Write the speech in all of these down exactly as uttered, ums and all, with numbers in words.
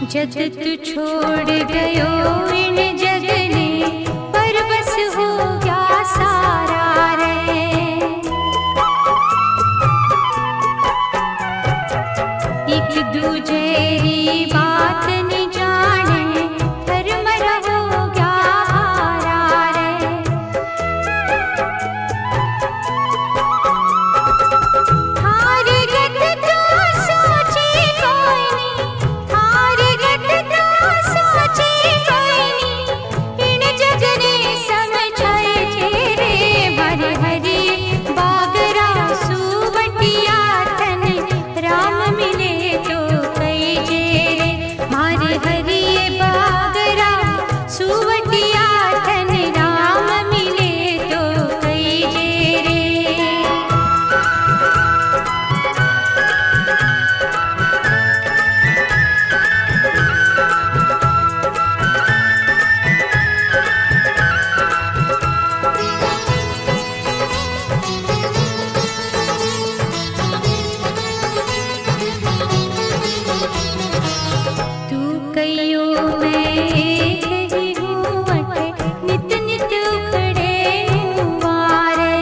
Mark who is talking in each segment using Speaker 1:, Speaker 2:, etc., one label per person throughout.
Speaker 1: जद तू छोड़ गयो इन जग ने पर बस हो गया सारा रे। एक दूजे री बात न जाने धर्म हो गया हारा रे। हार गत तो सोची कोई नहीं, हार गत तो सोची कोई नहीं, इन जग ने समझाए रे भर हरी बागरा सुवटिया तन राम मिले तो कई जे मार हरी बागरा सुवटिया तन राम मिले तो कई जे रे। तू कहियो मैं एक ही हूँ अटे नित नित उखड़े वारे।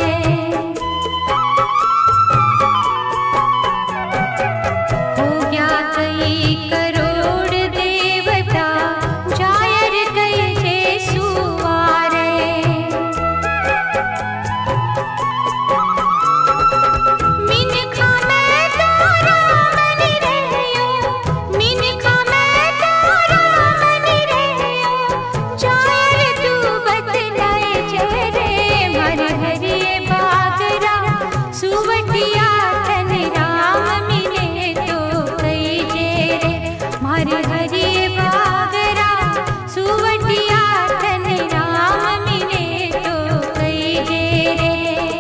Speaker 1: हो गया कई करोड़ देवता जायर कई जे सुवारे। मिनखा मैं तो राम नि रहियो, मिनखा मैं तो राम नि रहियो, जायर तू बतलाए जे रे भर हरी बागरा सुवटिया तन राम मिले तो कई जे रे। भर हरी बागरा सुवटिया तन राम मिले तो कई जे रे।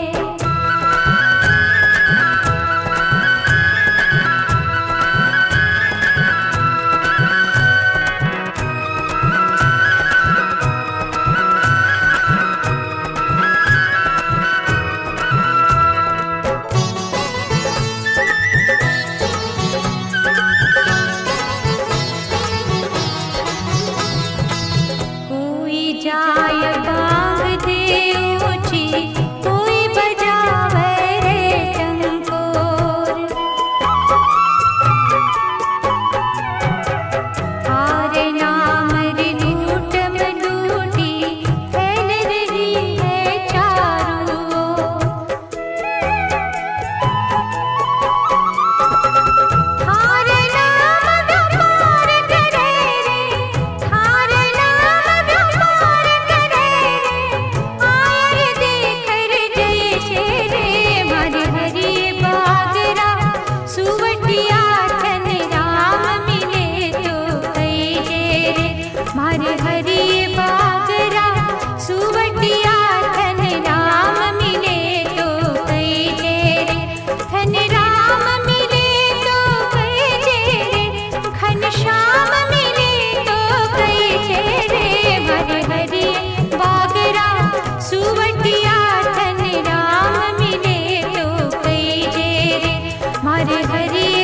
Speaker 1: कोई जाय बांग दे ऊंची, कोई बजावे रे चंकोर। हारे नाम रे लूट में लूटी फैल रही है चारों ओर। हारे नाम व्यापार करे रे, हारे नाम व्यापार करे रे, आयर देकर जय जय रे भर हरी बागरा सुवटिया तन राम मिले तो कई जे रे। भर हरी बागरा सुवटिया तन राम मिले तो कई जे रे। धन राम मिले तो कई जे रे, घन श्याम मिले तो कई जे रे। भर हरी बागरा सुवटिया तन राम मिले तो कई जे रे। भर हरी